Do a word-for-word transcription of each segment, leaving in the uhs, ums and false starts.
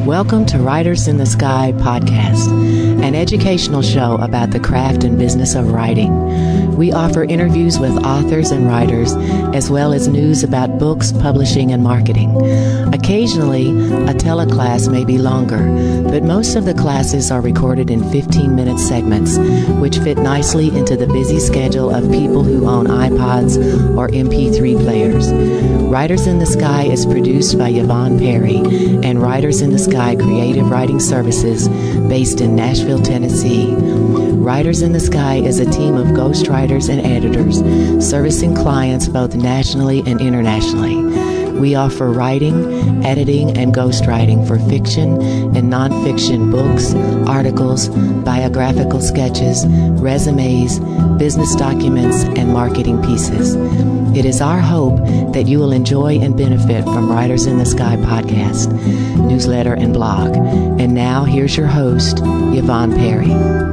Welcome to Writers in the Sky podcast, an educational show about the craft and business of writing. We offer interviews with authors and writers, as well as news about books, publishing, and marketing. Occasionally, a teleclass may be longer, but most of the classes are recorded in fifteen-minute segments, which fit nicely into the busy schedule of people who own iPods or M P three players. Writers in the Sky is produced by Yvonne Perry and Writers in the Sky Creative Writing Services based in Nashville, Tennessee. Writers in the Sky is a team of ghostwriters and editors servicing clients both nationally and internationally. We offer writing, editing, and ghostwriting for fiction and nonfiction books, articles, biographical sketches, resumes, business documents, and marketing pieces. It is our hope that you will enjoy and benefit from Writers in the Sky podcast, newsletter, and blog. And now, here's your host, Yvonne Perry.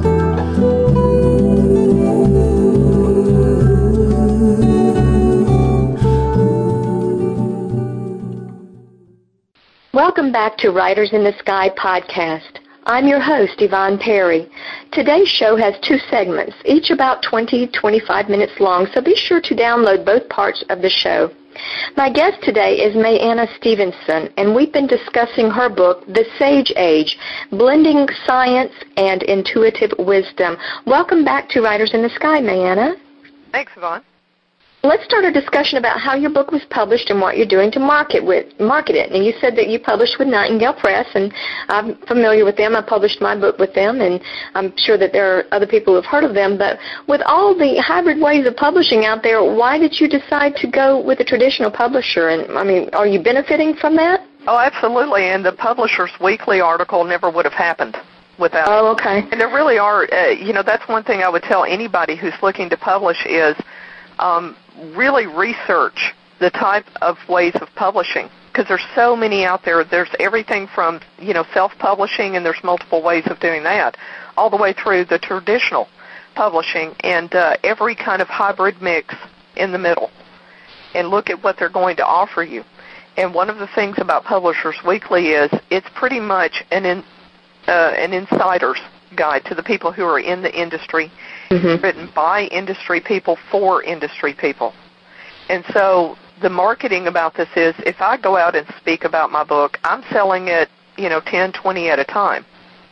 Welcome back to Writers in the Sky podcast. I'm your host, Yvonne Perry. Today's show has two segments, each about twenty to twenty-five minutes long, so be sure to download both parts of the show. My guest today is Mayanna Stevenson, and we've been discussing her book, The Sage Age, Blending Science and Intuitive Wisdom. Welcome back to Writers in the Sky, Mayanna. Thanks, Yvonne. Let's start a discussion about how your book was published and what you're doing to market with market it. And you said that you published with Nightingale Press, and I'm familiar with them. I published my book with them, and I'm sure that there are other people who have heard of them. But with all the hybrid ways of publishing out there, why did you decide to go with a traditional publisher? And, I mean, are you benefiting from that? Oh, absolutely. And the Publishers Weekly article never would have happened without Oh, okay. it. And there really are, uh, you know, that's one thing I would tell anybody who's looking to publish is, um, really research the type of ways of publishing, because there's so many out there. There's everything from, you know, self-publishing, and there's multiple ways of doing that, all the way through the traditional publishing, and uh, every kind of hybrid mix in the middle, and look at what they're going to offer you. And one of the things about Publishers Weekly is it's pretty much an in, uh, an insider's guide to the people who are in the industry. Mm-hmm. Written by industry people for industry people. And so the marketing about this is, if I go out and speak about my book, I'm selling it, you know, ten, twenty at a time.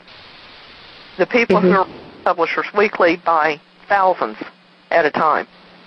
The people mm-hmm. who are Publishers Weekly buy thousands at a time.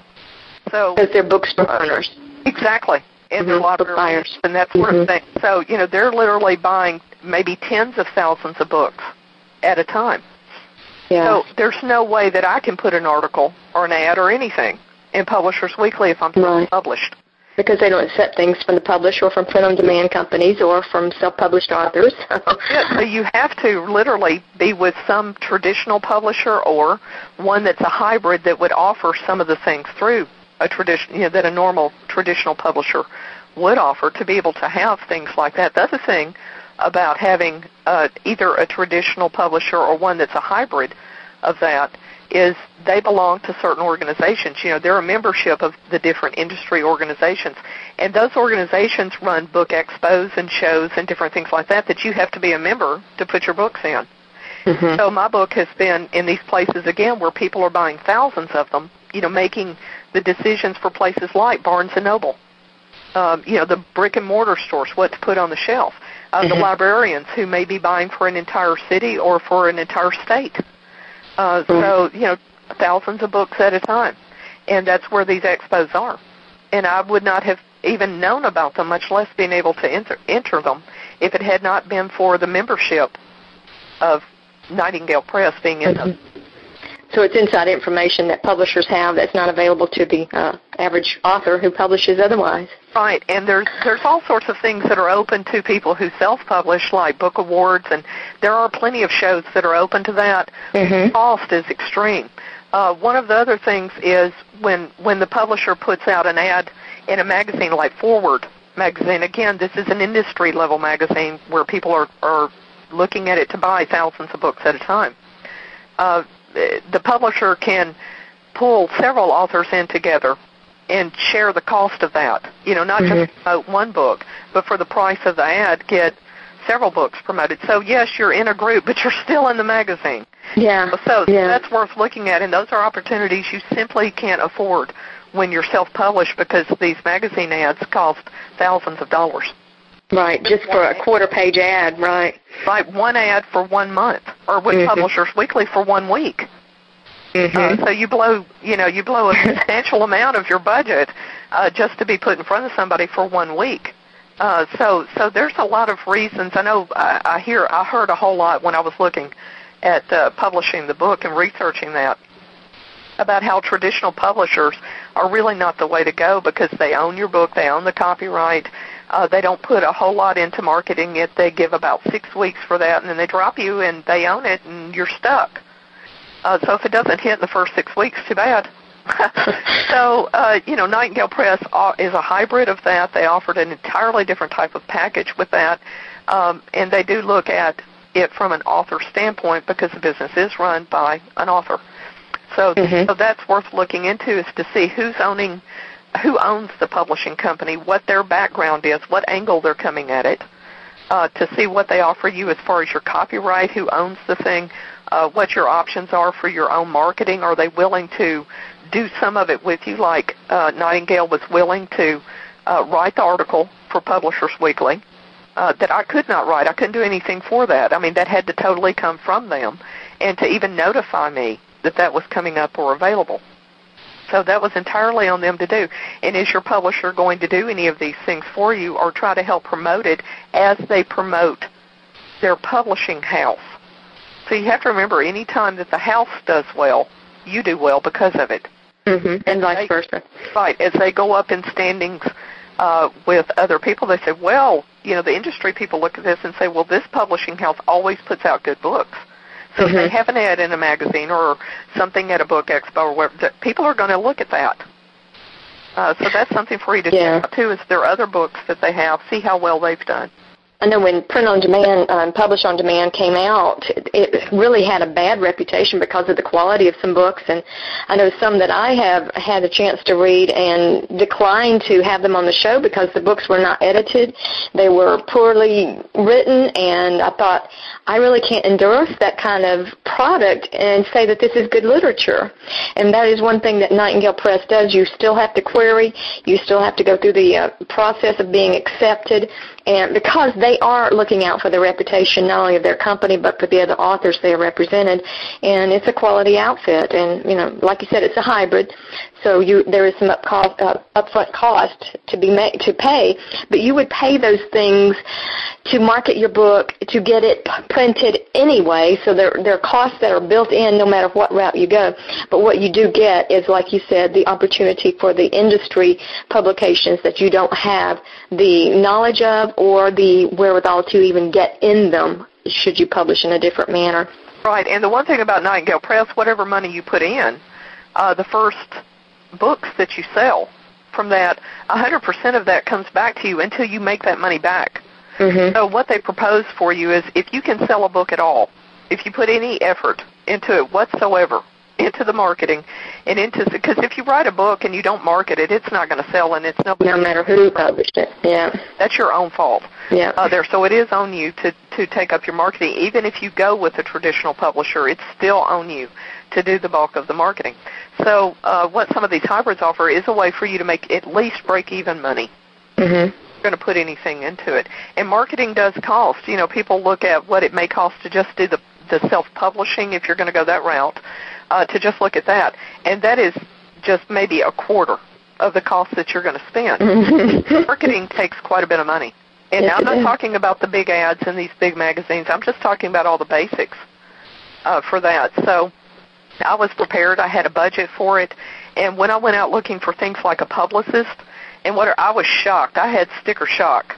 So because they're bookstore owners. Exactly. And mm-hmm. they're library buyers and that sort mm-hmm. of thing. So, you know, they're literally buying maybe tens of thousands of books at a time. Yeah. So there's no way that I can put an article or an ad or anything in Publishers Weekly if I'm right. published. Because they don't accept things from the publisher or from print-on-demand companies or from self-published authors. Yeah, so you have to literally be with some traditional publisher or one that's a hybrid that would offer some of the things through a tradition, you know, that a normal traditional publisher would offer to be able to have things like that. The other thing about having uh, either a traditional publisher or one that's a hybrid of that is they belong to certain organizations. You know, they're a membership of the different industry organizations, and those organizations run book expos and shows and different things like that that you have to be a member to put your books in. Mm-hmm. So my book has been in these places, again, where people are buying thousands of them, you know, making the decisions for places like Barnes and Noble, um, you know, the brick-and-mortar stores, what to put on the shelf. Uh, mm-hmm. The librarians who may be buying for an entire city or for an entire state. Uh, mm-hmm. So, you know, thousands of books at a time. And that's where these expos are. And I would not have even known about them, much less been able to enter, enter them, if it had not been for the membership of Nightingale Press being in mm-hmm. them. So it's inside information that publishers have that's not available to the uh, average author who publishes otherwise. Right, and there's there's all sorts of things that are open to people who self-publish, like book awards, and there are plenty of shows that are open to that. Mm-hmm. The cost is extreme. Uh, one of the other things is when when the publisher puts out an ad in a magazine like Forward magazine. Again, this is an industry-level magazine where people are, are looking at it to buy thousands of books at a time. Uh, the publisher can pull several authors in together and share the cost of that. You know, not mm-hmm. just promote one book, but for the price of the ad, get several books promoted. So, yes, you're in a group, but you're still in the magazine. Yeah. So yeah. that's worth looking at, and those are opportunities you simply can't afford when you're self-published because these magazine ads cost thousands of dollars. Right, just for a quarter-page ad, right. Right, one ad for one month, or with mm-hmm. Publishers Weekly for one week. Mm-hmm. Uh, so you blow, you know, you blow a substantial amount of your budget uh, just to be put in front of somebody for one week. Uh, so, so there's a lot of reasons. I know I, I hear, I heard a whole lot when I was looking at uh, publishing the book and researching that about how traditional publishers are really not the way to go because they own your book, they own the copyright. Uh, they don't put a whole lot into marketing it. They give about six weeks for that, and then they drop you, and they own it, and you're stuck. Uh, so if it doesn't hit in the first six weeks, too bad. so, uh, you know, Nightingale Press is a hybrid of that. They offered an entirely different type of package with that, um, and they do look at it from an author standpoint because the business is run by an author. So, mm-hmm. so that's worth looking into is to see who's owning who owns the publishing company, what their background is, what angle they're coming at it, uh, to see what they offer you as far as your copyright, who owns the thing, uh, what your options are for your own marketing. Are they willing to do some of it with you, like uh, Nightingale was willing to uh, write the article for Publishers Weekly uh, that I could not write. I couldn't do anything for that. I mean, that had to totally come from them, and to even notify me that that was coming up or available. So that was entirely on them to do. And is your publisher going to do any of these things for you or try to help promote it as they promote their publishing house? So you have to remember, any time that the house does well, you do well because of it. Mm-hmm. And vice versa. Right. As they go up in standings uh, with other people, they say, well, you know, the industry people look at this and say, well, this publishing house always puts out good books. So mm-hmm. if they have an ad in a magazine or something at a book expo or whatever, people are going to look at that. Uh, so that's something for you to yeah. check out, too, is there are other books that they have, see how well they've done. I know when print on demand, um, publish on demand came out, it really had a bad reputation because of the quality of some books, and I know some that I have had a chance to read and declined to have them on the show because the books were not edited. They were poorly written, and I thought, I really can't endorse that kind of product and say that this is good literature. And that is one thing that Nightingale Press does. You still have to query. You still have to go through the uh, process of being accepted. And because they are looking out for the reputation not only of their company but for the other authors they are represented, and it's a quality outfit. And you know, like you said, it's a hybrid, so you there is some up cost, uh, upfront cost to be ma- to pay, but you would pay those things to market your book, to get it printed anyway. So there there are costs that are built in no matter what route you go. But what you do get is, like you said, the opportunity for the industry publications that you don't have the knowledge of or the wherewithal to even get in them should you publish in a different manner. Right, and the one thing about Nightingale Press, whatever money you put in, uh, the first books that you sell from that, one hundred percent of that comes back to you until you make that money back. Mm-hmm. So what they propose for you is if you can sell a book at all, if you put any effort into it whatsoever, into the marketing, and into because if you write a book and you don't market it, it's not going to sell, and it's no. No matter who published it. Yeah. That's your own fault. Yeah. Uh, there, so it is on you to to take up your marketing. Even if you go with a traditional publisher, it's still on you to do the bulk of the marketing. So uh, what some of these hybrids offer is a way for you to make at least break-even money. Mm-hmm. Going to put anything into it, and marketing does cost. You know, people look at what it may cost to just do the the self-publishing if you're going to go that route. Uh, to just look at that, and that is just maybe a quarter of the cost that you're going to spend. Marketing takes quite a bit of money. And yes, I'm not is. talking about the big ads in these big magazines. I'm just talking about all the basics uh, for that. So I was prepared. I had a budget for it. And when I went out looking for things like a publicist, and what I was shocked. I had sticker shock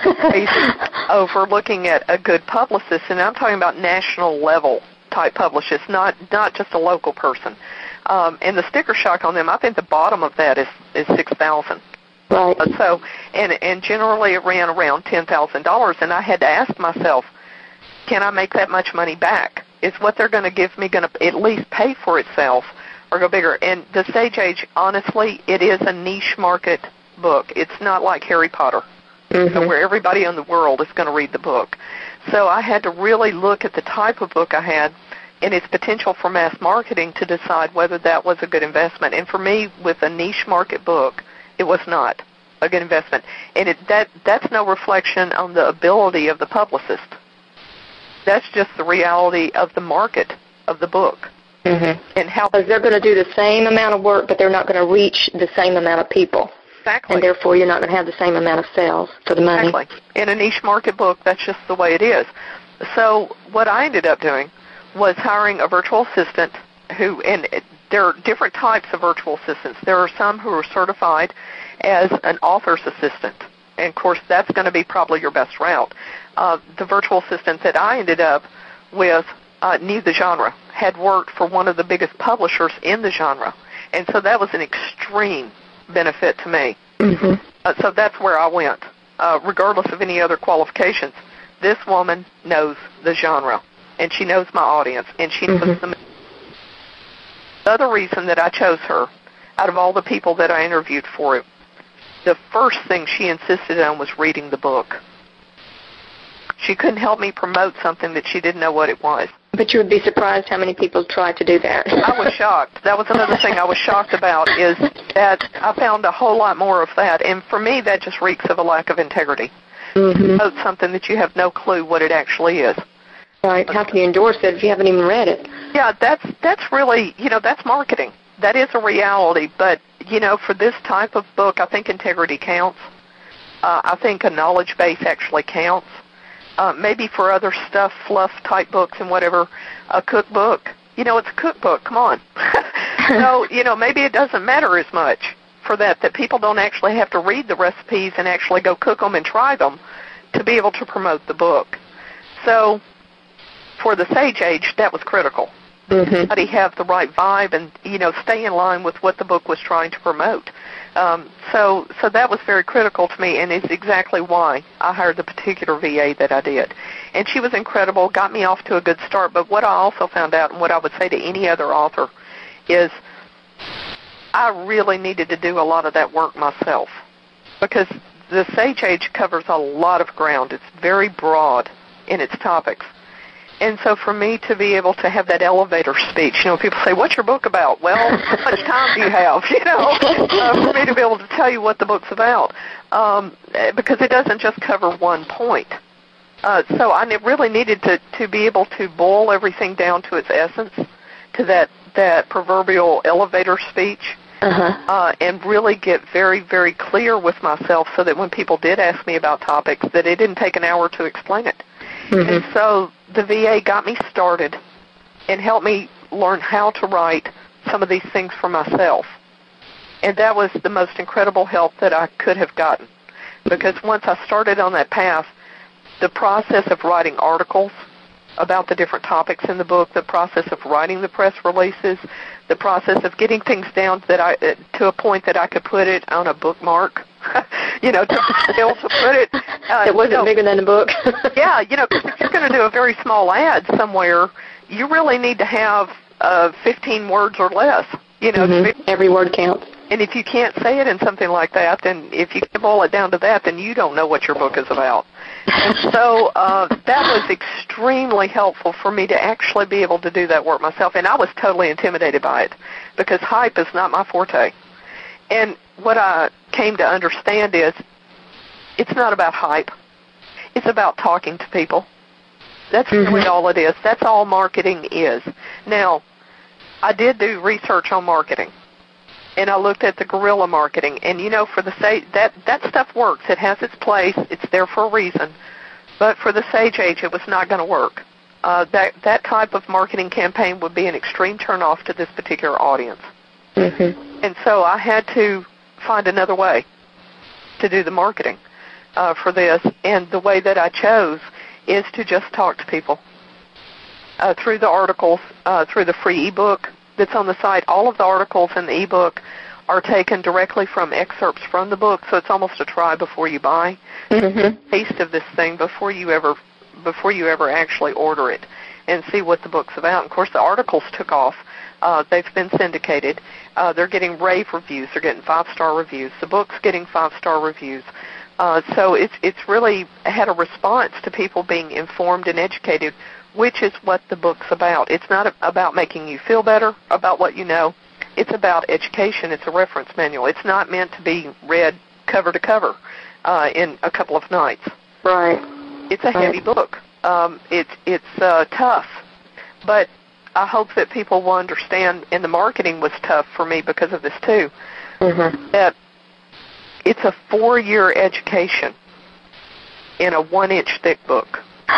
over looking at a good publicist, and I'm talking about national level type publicist, not not just a local person. Um, and the sticker shock on them, I think the bottom of that is is six thousand. Right. Uh, so, and and generally it ran around ten thousand dollars, and I had to ask myself, can I make that much money back? Is what they're going to give me going to at least pay for itself, or go bigger? And the Stage Age, honestly, it is a niche market book. It's not like Harry Potter. mm-hmm. where everybody in the world is going to read the book. So I had to really look at the type of book I had and its potential for mass marketing to decide whether that was a good investment. And for me, with a niche market book, it was not a good investment. And it, that that's no reflection on the ability of the publicist. That's just the reality of the market of the book. Mm-hmm. And how because they're going to do the same amount of work, but they're not going to reach the same amount of people. Exactly. And therefore, you're not going to have the same amount of sales for the money. Exactly. In a niche market book, that's just the way it is. So what I ended up doing was hiring a virtual assistant who, and there are different types of virtual assistants. There are some who are certified as an author's assistant. And, of course, that's going to be probably your best route. Uh, the virtual assistant that I ended up with uh, knew the genre, had worked for one of the biggest publishers in the genre. And so that was an extreme benefit to me. Mm-hmm. Uh, so that's where I went, uh, regardless of any other qualifications. This woman knows the genre, and she knows my audience, and she knows mm-hmm. the... The other reason that I chose her, out of all the people that I interviewed for it, the first thing she insisted on was reading the book. She couldn't help me promote something that she didn't know what it was. But you would be surprised how many people try to do that. I was shocked. That was another thing I was shocked about, is that I found a whole lot more of that. And for me, that just reeks of a lack of integrity. Mm-hmm. Promote something that you have no clue what it actually is. Right. How can you endorse it if you haven't even read it? Yeah, that's that's really, you know, that's marketing. That is a reality. But, you know, for this type of book, I think integrity counts. Uh, I think a knowledge base actually counts. Uh, maybe for other stuff, fluff-type books and whatever, a cookbook. You know, it's a cookbook. Come on. So, you know, maybe it doesn't matter as much for that, that people don't actually have to read the recipes and actually go cook them and try them to be able to promote the book. So for the Sage Age, that was critical. Mm-hmm. Everybody have the right vibe and, you know, stay in line with what the book was trying to promote. Um, so so that was very critical to me, and it's exactly why I hired the particular V A that I did. And she was incredible, got me off to a good start. But what I also found out, and what I would say to any other author, is I really needed to do a lot of that work myself, because the Sage Age covers a lot of ground. It's very broad in its topics. And so for me to be able to have that elevator speech, you know, people say, what's your book about? Well, how much time do you have, you know, uh, for me to be able to tell you what the book's about, um, because it doesn't just cover one point. Uh, so I really needed to, to be able to boil everything down to its essence, to that, that proverbial elevator speech, uh-huh. uh, and really get very, very clear with myself so that when people did ask me about topics, that it didn't take an hour to explain it. Mm-hmm. And so the V A got me started and helped me learn how to write some of these things for myself. And that was the most incredible help that I could have gotten, because once I started on that path, the process of writing articles about the different topics in the book, the process of writing the press releases, the process of getting things down that I uh, to a point that I could put it on a bookmark, you know, to be able to put it. Uh, it wasn't you know, bigger than the book. yeah, you know, because if you're going to do a very small ad somewhere, you really need to have uh, fifteen words or less. You know, mm-hmm. Every word counts. And if you can't say it in something like that, then if you can boil it down to that, then you don't know what your book is about. And so uh, that was extremely helpful for me to actually be able to do that work myself. And I was totally intimidated by it, because hype is not my forte. And what I came to understand is it's not about hype. It's about talking to people. That's mm-hmm. really all it is. That's all marketing is. Now, I did do research on marketing, and I looked at the guerrilla marketing. And, you know, for the Sage, that, that stuff works. It has its place. It's there for a reason. But for the Sage Age, it was not going to work. Uh, that, that type of marketing campaign would be an extreme turnoff to this particular audience. Mm-hmm. And so I had to find another way to do the marketing uh, for this. And the way that I chose is to just talk to people uh, through the articles, uh, through the free ebook that's on the site. All of the articles in the ebook are taken directly from excerpts from the book, so it's almost a try before you buy. Mm-hmm. Taste of this thing before you ever before you ever actually order it, and see what the book's about. And of course, the articles took off. Uh, they've been syndicated. Uh, they're getting rave reviews. They're getting five-star reviews. The book's getting five-star reviews. Uh, so it's it's really had a response to people being informed and educated, which is what the book's about. It's not about making you feel better about what you know. It's about education. It's a reference manual. It's not meant to be read cover to cover uh, in a couple of nights. Right. It's a heavy right. book. Um, it's it's uh, tough, but I hope that people will understand, and the marketing was tough for me because of this too, mm-hmm. that it's a four-year education in a one-inch thick book.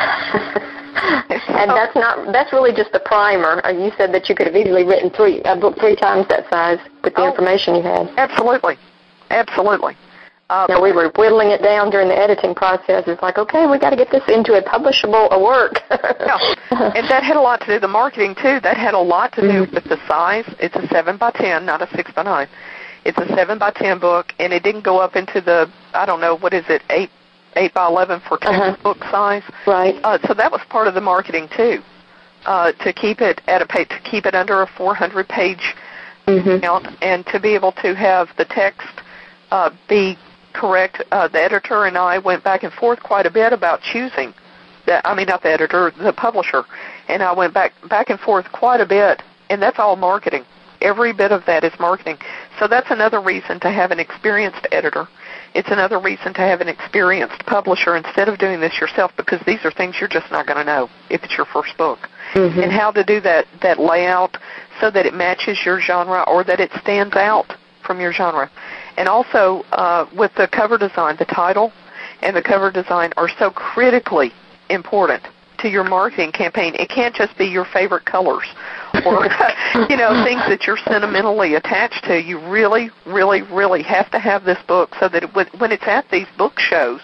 And that's not, that's really just the primer. You said that you could have easily written three, a book three times that size with the oh, information you had. Absolutely. Absolutely. Uh, now, we were whittling it down during the editing process. It's like, okay, we got to get this into a publishable a work. Yeah. And that had a lot to do, the marketing, too. That had a lot to do mm-hmm. with the size. It's a seven by ten, not a six by nine. It's a seven by ten book, and it didn't go up into the, I don't know, what is it, eight eight by eleven for textbook uh-huh. size. Right. Uh, so that was part of the marketing too, uh, to keep it at a page, to keep it under a four hundred page mm-hmm. count, and to be able to have the text uh, be correct. Uh, the editor and I went back and forth quite a bit about choosing. That I mean, not the editor, the publisher, and I went back back and forth quite a bit, and that's all marketing. Every bit of that is marketing. So that's another reason to have an experienced editor. It's another reason to have an experienced publisher instead of doing this yourself, because these are things you're just not going to know if it's your first book. Mm-hmm. And how to do that, that layout so that it matches your genre or that it stands out from your genre. And also uh, with the cover design, the title and the cover design are so critically important to your marketing campaign. It can't just be your favorite colors or, you know, things that you're sentimentally attached to. You really, really, really have to have this book so that it, when it's at these book shows,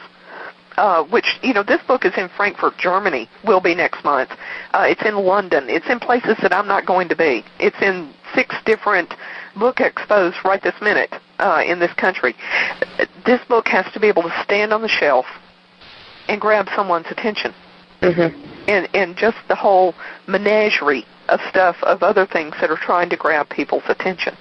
uh, which, you know, this book is in Frankfurt, Germany, will be next month. Uh, it's in London. It's in places that I'm not going to be. It's in six different book expos right this minute uh, in this country. This book has to be able to stand on the shelf and grab someone's attention. Mm-hmm. And and just the whole menagerie of stuff, of other things that are trying to grab people's attention.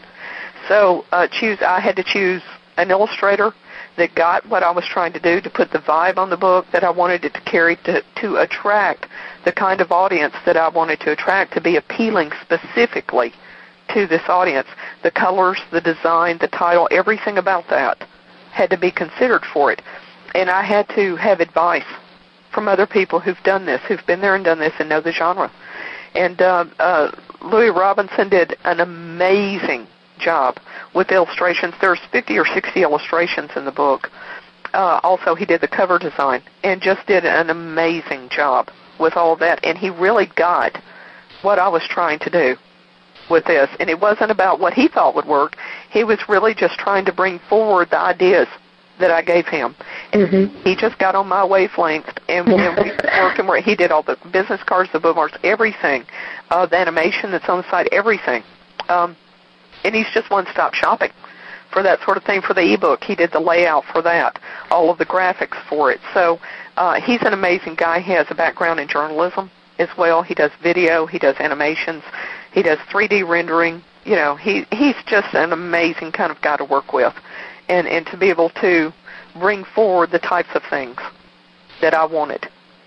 So uh, choose. I had to choose an illustrator that got what I was trying to do, to put the vibe on the book that I wanted it to carry, to, to attract the kind of audience that I wanted to attract, to be appealing specifically to this audience. The colors, the design, the title, everything about that had to be considered for it. And I had to have advice from other people who've done this, who've been there and done this and know the genre. And uh, uh, Louis Robinson did an amazing job with illustrations. There's fifty or sixty illustrations in the book. Uh, also, he did the cover design and just did an amazing job with all of that. And he really got what I was trying to do with this. And it wasn't about what he thought would work. He was really just trying to bring forward the ideas that I gave him. And mm-hmm. he just got on my wavelength, and, and we worked and worked. He did all the business cards, the bookmarks, everything, uh, the animation that's on the side, everything. Um, and he's just one-stop shopping for that sort of thing. For the ebook, he did the layout for that, all of the graphics for it. So uh, he's an amazing guy. He has a background in journalism as well. He does video. He does animations. He does three D rendering. You know, he he's just an amazing kind of guy to work with. And, and to be able to bring forward the types of things that I wanted.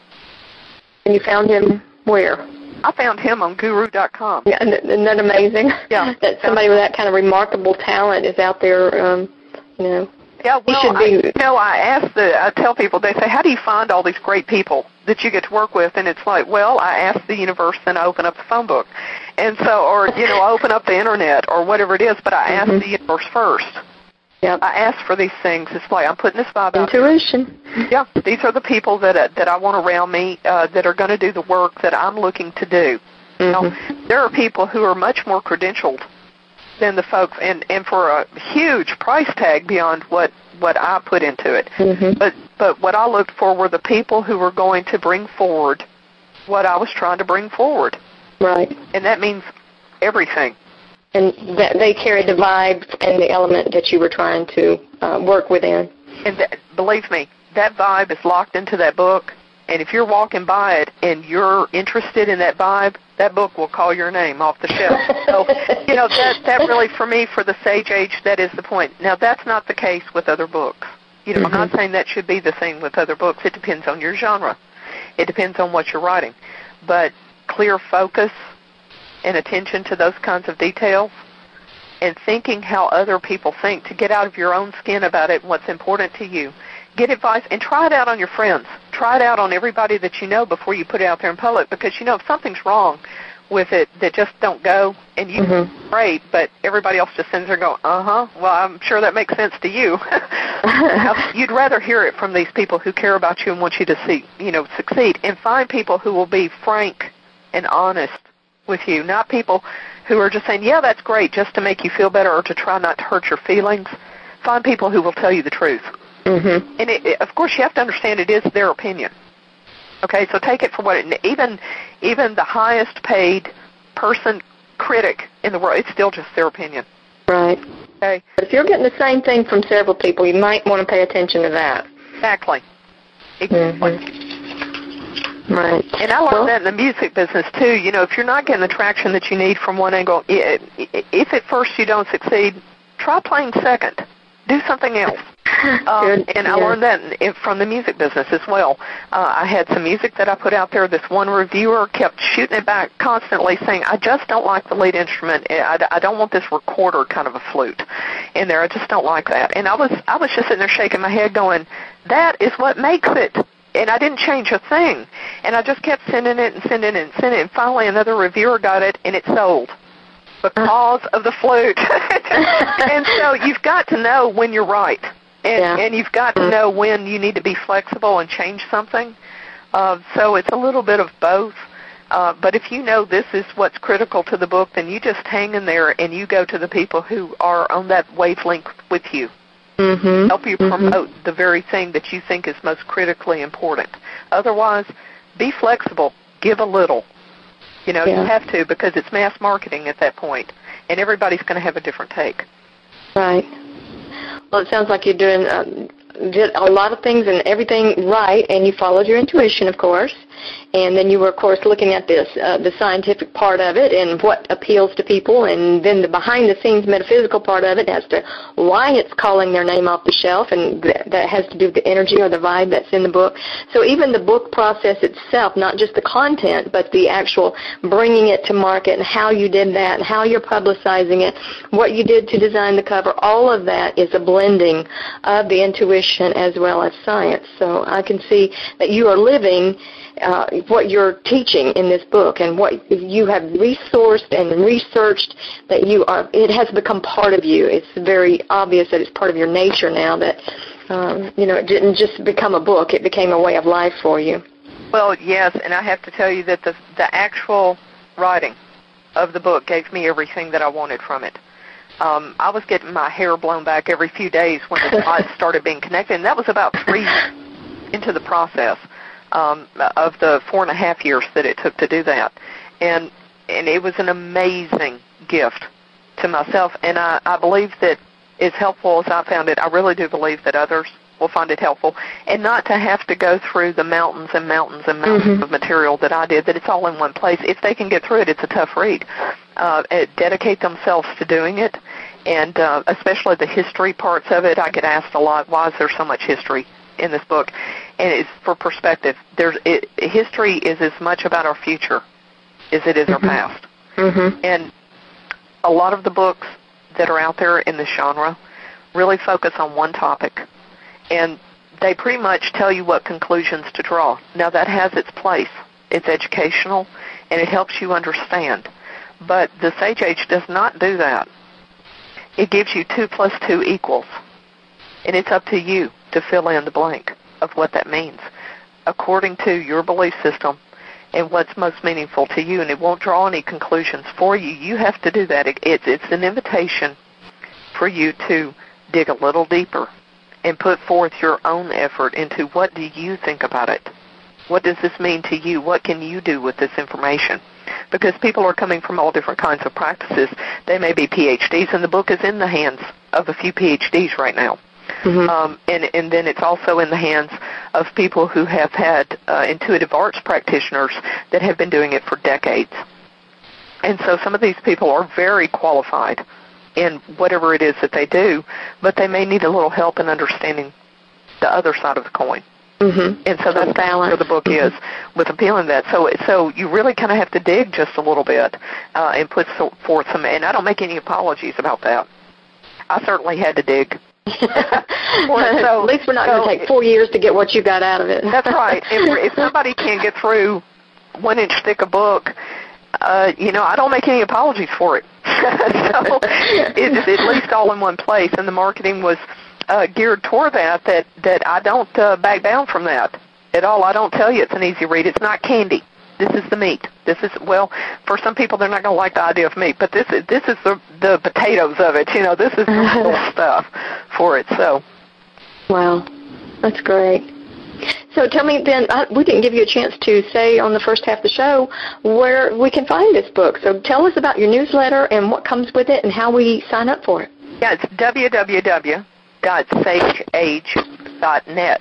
And you found him where? I found him on guru dot com. Yeah, isn't that amazing? Yeah. That somebody with that kind of remarkable talent is out there, um, you know. Yeah, well, he should be. I, you know, I ask the, I tell people, they say, how do you find all these great people that you get to work with? And it's like, well, I ask the universe, then I open up the phone book. And so, or, you know, I open up the Internet or whatever it is, but I ask mm-hmm. the universe first. Yep. I ask for these things. It's like I'm putting this vibe out. Intuition. Yeah, these are the people that uh, that I want around me uh, that are going to do the work that I'm looking to do. Mm-hmm. You know, there are people who are much more credentialed than the folks, and, and for a huge price tag beyond what, what I put into it. Mm-hmm. But but what I looked for were the people who were going to bring forward what I was trying to bring forward. Right. And that means everything. And that they carried the vibe and the element that you were trying to uh, work within. And th- believe me, that vibe is locked into that book. And if you're walking by it and you're interested in that vibe, that book will call your name off the shelf. So, you know, that, that really, for me, for the Sage Age, that is the point. Now, that's not the case with other books. You know, Mm-hmm. I'm not saying that should be the same with other books. It depends on your genre. It depends on what you're writing. But clear focus and attention to those kinds of details and thinking how other people think, to get out of your own skin about it and what's important to you. Get advice and try it out on your friends. Try it out on everybody that you know before you put it out there in public, because, you know, if something's wrong with it that just don't go, and you Mm-hmm. great, but everybody else just sends there going, uh-huh, well, I'm sure that makes sense to you. You'd rather hear it from these people who care about you and want you to see, you know, succeed, and find people who will be frank and honest with you, not people who are just saying, yeah, that's great, just to make you feel better or to try not to hurt your feelings. Find people who will tell you the truth. Mm-hmm. And, it, it, of course, you have to understand it is their opinion. Okay, so take it for what it, even even the highest paid person, critic in the world, it's still just their opinion. Right. Okay. But if you're getting the same thing from several people, you might want to pay attention to that. Exactly. Exactly. Mm-hmm. Right. And I learned well, that in the music business, too. You know, if you're not getting the traction that you need from one angle, if at first you don't succeed, try playing second. Do something else. Um, Good. and yeah. I learned that in, from the music business as well. Uh, I had some music that I put out there. This one reviewer kept shooting it back constantly, saying, I just don't like the lead instrument. I, I don't want this recorder kind of a flute in there. I just don't like that. And I was I was just sitting there shaking my head going, that is what makes it. And I didn't change a thing. And I just kept sending it and sending it and sending it. And finally another reviewer got it, and it sold because of the flute. And so you've got to know when you're right. And, yeah. and you've got to know when you need to be flexible and change something. Uh, so it's a little bit of both. Uh, but if you know this is what's critical to the book, then you just hang in there and you go to the people who are on that wavelength with you. Mm-hmm. Help you promote mm-hmm. the very thing that you think is most critically important. Otherwise, be flexible. Give a little. You know, yeah. you have to, because it's mass marketing at that point, and everybody's going to have a different take. Right. Well, it sounds like you're doing uh, did a lot of things and everything right, and you followed your intuition, of course. And then you were, of course, looking at this, uh, the scientific part of it and what appeals to people, and then the behind-the-scenes metaphysical part of it as to why it's calling their name off the shelf, and th- that has to do with the energy or the vibe that's in the book. So even the book process itself, not just the content, but the actual bringing it to market and how you did that and how you're publicizing it, what you did to design the cover, all of that is a blending of the intuition as well as science. So I can see that you are living Uh, what you're teaching in this book and what you have resourced and researched, that you are, it has become part of you. It's very obvious that it's part of your nature now, that, um, you know, it didn't just become a book, it became a way of life for you. Well, yes, and I have to tell you that the, the actual writing of the book gave me everything that I wanted from it. Um, I was getting my hair blown back every few days when the dots started being connected, and that was about three into the process. Um, of the four and a half years that it took to do that. And and it was an amazing gift to myself, and I, I believe that as helpful as I found it, I really do believe that others will find it helpful, and not to have to go through the mountains and mountains and mountains mm-hmm. of material that I did, that it's all in one place. If they can get through it, it's a tough read. Uh, dedicate themselves to doing it, and uh, especially the history parts of it. I get asked a lot, why is there so much history in this book? And it's for perspective. There's it, history is as much about our future as it is mm-hmm. our past. Mm-hmm. And a lot of the books that are out there in this genre really focus on one topic, and they pretty much tell you what conclusions to draw. Now, that has its place. It's educational, and it helps you understand. But the Sage Age does not do that. It gives you two plus two equals, and it's up to you to fill in the blank of what that means according to your belief system and what's most meaningful to you, and it won't draw any conclusions for you. You have to do that. It, it's, it's an invitation for you to dig a little deeper and put forth your own effort into what do you think about it? What does this mean to you? What can you do with this information? Because people are coming from all different kinds of practices. They may be P H Ds, and the book is in the hands of a few P H Ds right now. Mm-hmm. Um, and, and then it's also in the hands of people who have had uh, intuitive arts practitioners that have been doing it for decades. And so some of these people are very qualified in whatever it is that they do, but they may need a little help in understanding the other side of the coin. Mm-hmm. And so that's where the book is with appealing that. So so you really kind of have to dig just a little bit uh, and put so, forth some, and I don't make any apologies about that. I certainly had to dig. so, at least we're not so, going to take four years to get what you got out of it. That's right. If, if somebody can't get through one inch thick a book, uh, you know, I don't make any apologies for it. So it's at least all in one place, and the marketing was uh, geared toward that, that, that I don't uh, back down from that at all. I don't tell you it's an easy read. It's not candy. This is the meat. This is, well, for some people they're not going to like the idea of meat, but this is, this is the, the potatoes of it. You know, this is the real stuff for it. So, wow, that's great. So tell me then, I, we didn't give you a chance to say on the first half of the show where we can find this book. So tell us about your newsletter and what comes with it and how we sign up for it. Yeah, it's w w w dot sage age dot net.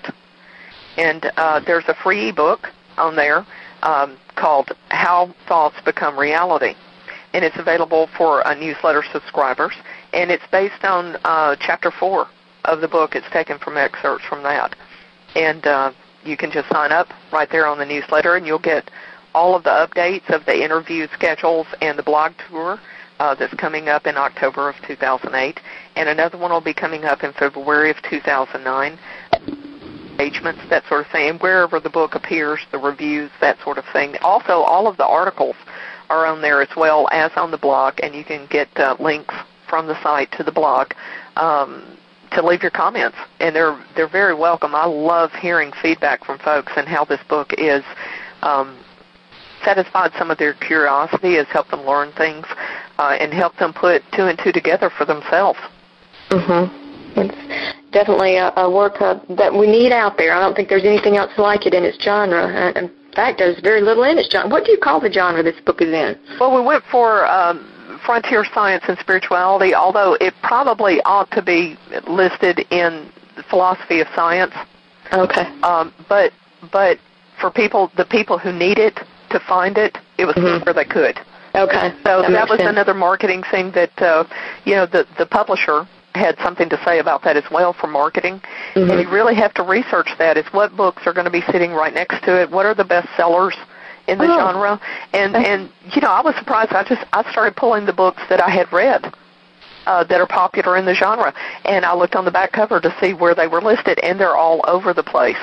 And uh, there's a free ebook on there um, called How Thoughts Become Reality. And it's available for uh, newsletter subscribers. And it's based on uh, chapter four of the book. It's taken from excerpts from that. And uh, you can just sign up right there on the newsletter, and you'll get all of the updates of the interview schedules and the blog tour uh, that's coming up in October of two thousand eight. And another one will be coming up in February of two thousand nine. Engagements, that sort of thing, and wherever the book appears, the reviews, that sort of thing. Also, all of the articles are on there as well as on the blog, and you can get uh, links from the site to the blog um, to leave your comments, and they're they're very welcome. I love hearing feedback from folks and how this book is um, satisfied some of their curiosity, has helped them learn things, uh, and helped them put two and two together for themselves. Mm-hmm. It's definitely a, a work uh, that we need out there. I don't think there's anything else like it in its genre. Uh, in fact, there's very little in its genre. What do you call the genre this book is in? Well, we went for um, frontier science and spirituality, although it probably ought to be listed in the philosophy of science. Okay. Um, but but for people, the people who need it to find it, it was mm-hmm. where they could. Okay. So that, that was sense. another marketing thing that uh, you know the the publisher had something to say about that as well for marketing. Mm-hmm. And you really have to research that, is what books are going to be sitting right next to it, what are the best sellers in the oh. genre. And, and, you know, I was surprised. I just I started pulling the books that I had read uh, that are popular in the genre, and I looked on the back cover to see where they were listed, and they're all over the place.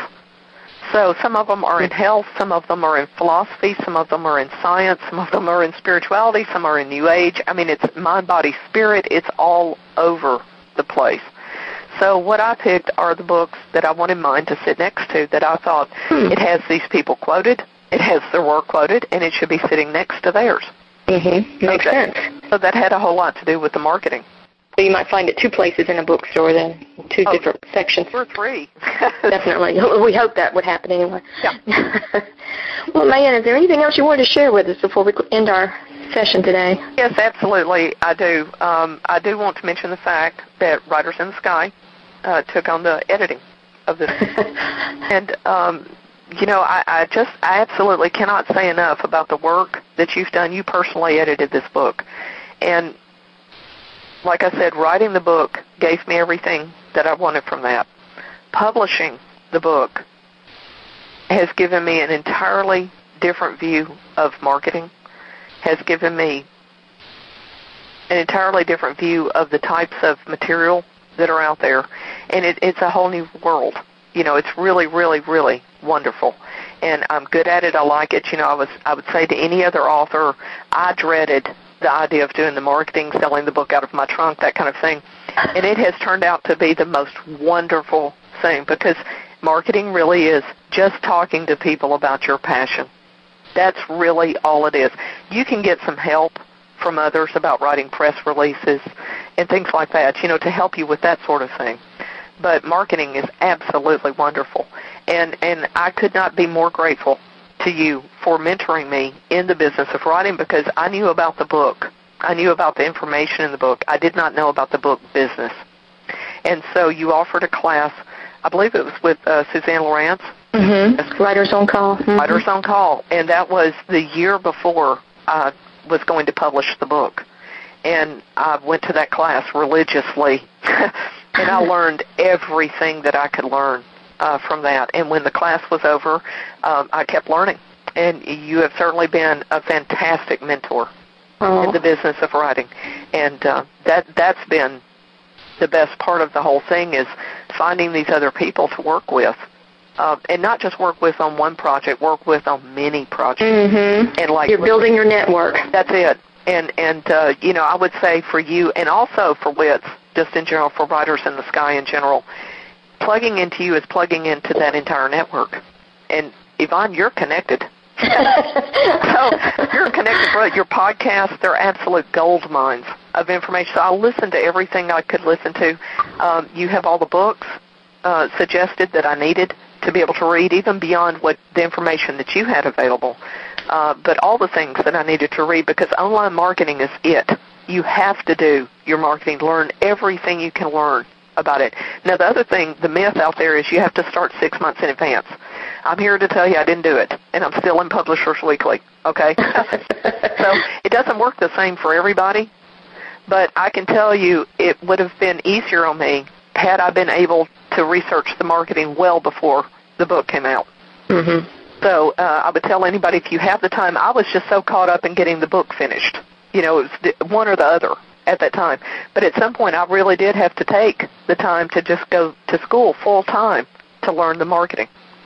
So some of them are in health, some of them are in philosophy, some of them are in science, some of them are in spirituality, some are in New Age. I mean, it's mind, body, spirit. It's all over the place. So what I picked are the books that I wanted mine to sit next to, that I thought hmm. it has these people quoted, it has their work quoted, and it should be sitting next to theirs. Mm-hmm. Makes so that, sense. So that had a whole lot to do with the marketing. So you might find it two places in a bookstore then, two oh, different sections. Or three. Definitely. We hope that would happen anyway. Yeah. Well, Mayanne, is there anything else you wanted to share with us before we end our session today? Yes, absolutely, I do. Um, I do want to mention the fact that Writers in the Sky uh, took on the editing of this. and, um, you know, I, I just, I absolutely cannot say enough about the work that you've done. You personally edited this book. And like I said, writing the book gave me everything that I wanted from that. Publishing the book has given me an entirely different view of marketing, has given me an entirely different view of the types of material that are out there, and it, it's a whole new world. You know, it's really, really, really wonderful, and I'm good at it. I like it. You know, I was, I would say to any other author, I dreaded the idea of doing the marketing, selling the book out of my trunk, that kind of thing, and it has turned out to be the most wonderful thing, because marketing really is just talking to people about your passion. That's really all it is. You can get some help from others about writing press releases and things like that, you know, to help you with that sort of thing. But marketing is absolutely wonderful. And, and I could not be more grateful to you for mentoring me in the business of writing, because I knew about the book. I knew about the information in the book. I did not know about the book business. And so you offered a class, I believe it was with uh, Suzanne Lawrence. Mm-hmm. Writers on Call. Mm-hmm. Writers on Call. And that was the year before I was going to publish the book. And I went to that class religiously, and I learned everything that I could learn uh, from that. And when the class was over, um, I kept learning. And you have certainly been a fantastic mentor oh. in the business of writing. And uh, that that's been the best part of the whole thing, is finding these other people to work with. Uh, and not just work with on one project, work with on many projects. Mm-hmm. And like You're building your network. That's it. And, and uh, you know, I would say for you, and also for W I T S, just in general, for Writers in the Sky in general, plugging into you is plugging into that entire network. And, Yvonne, you're connected. So you're connected, bro. Your podcasts, they're absolute gold mines of information. So I listened to everything I could listen to. Um, you have all the books uh, suggested that I needed to be able to read, even beyond what the information that you had available. Uh, but all the things that I needed to read, because online marketing is it. You have to do your marketing, learn everything you can learn about it. Now, the other thing, the myth out there is you have to start six months in advance. I'm here to tell you I didn't do it, and I'm still in Publishers Weekly, okay? So it doesn't work the same for everybody, but I can tell you it would have been easier on me had I been able to research the marketing well before the book came out. Mm-hmm. So uh, I would tell anybody, if you have the time, I was just so caught up in getting the book finished. You know, it was one or the other at that time. But at some point, I really did have to take the time to just go to school full time to learn the marketing.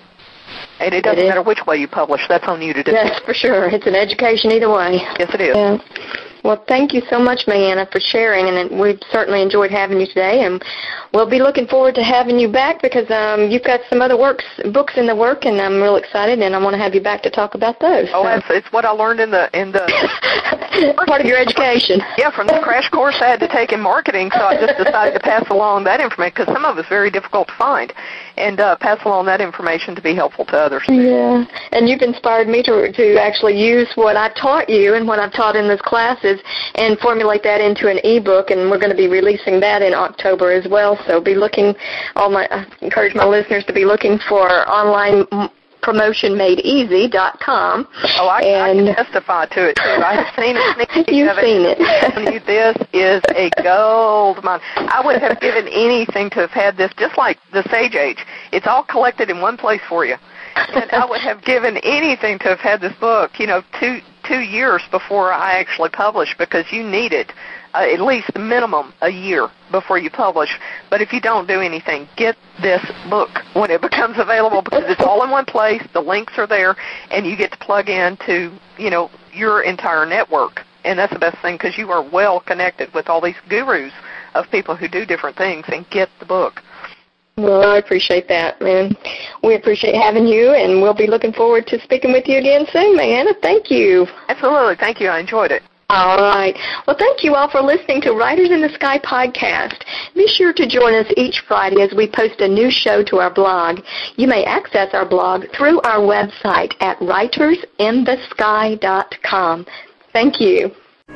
And it doesn't it matter which way you publish. That's on you to do. Yes, for sure. It's an education either way. Yes, it is. Yeah. Well, thank you so much, Mariana, for sharing, and we've certainly enjoyed having you today, and we'll be looking forward to having you back, because um, you've got some other works, books in the work, and I'm real excited, and I want to have you back to talk about those. Oh, so. it's, it's what I learned in the in the part of your education. Yeah, from the crash course I had to take in marketing, so I just decided to pass along that information, because some of it's very difficult to find, and uh, pass along that information to be helpful to others. Yeah, and you've inspired me to to actually use what I taught you and what I've taught in those classes and formulate that into an e-book, and we're going to be releasing that in October as well. So be looking, all my, I encourage my listeners to be looking for online promotion made easy dot com. Oh, I, and I can testify to it, too. I've seen it. You've seen it. it. This is a gold mine. I would have given anything to have had this, just like the Sage Age. It's all collected in one place for you. And I would have given anything to have had this book, you know, two two years before I actually published, because you need it uh, at least minimum a year before you publish. But if you don't do anything, get this book when it becomes available, because it's all in one place, the links are there, and you get to plug into, you know, your entire network. And that's the best thing, because you are well connected with all these gurus of people who do different things, and get the book. Well, I appreciate that, man. We appreciate having you, and we'll be looking forward to speaking with you again soon, Mariana. Thank you. Absolutely. Thank you. I enjoyed it. All right. Well, thank you all for listening to Writers in the Sky podcast. Be sure to join us each Friday as we post a new show to our blog. You may access our blog through our website at writers in the sky dot com. Thank you.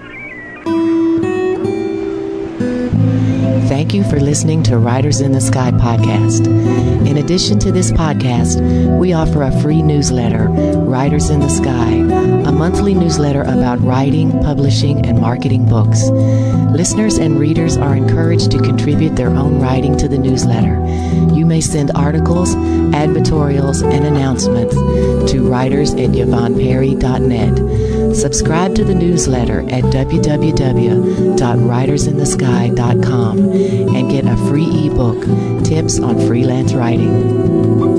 Thank you for listening to Writers in the Sky podcast. In addition to this podcast, we offer a free newsletter, Writers in the Sky, a monthly newsletter about writing, publishing, and marketing books. Listeners and readers are encouraged to contribute their own writing to the newsletter. You may send articles, advertorials, and announcements to writers at yvonne perry dot net. Subscribe to the newsletter at w w w dot writers in the sky dot com and get a free ebook, Tips on Freelance Writing.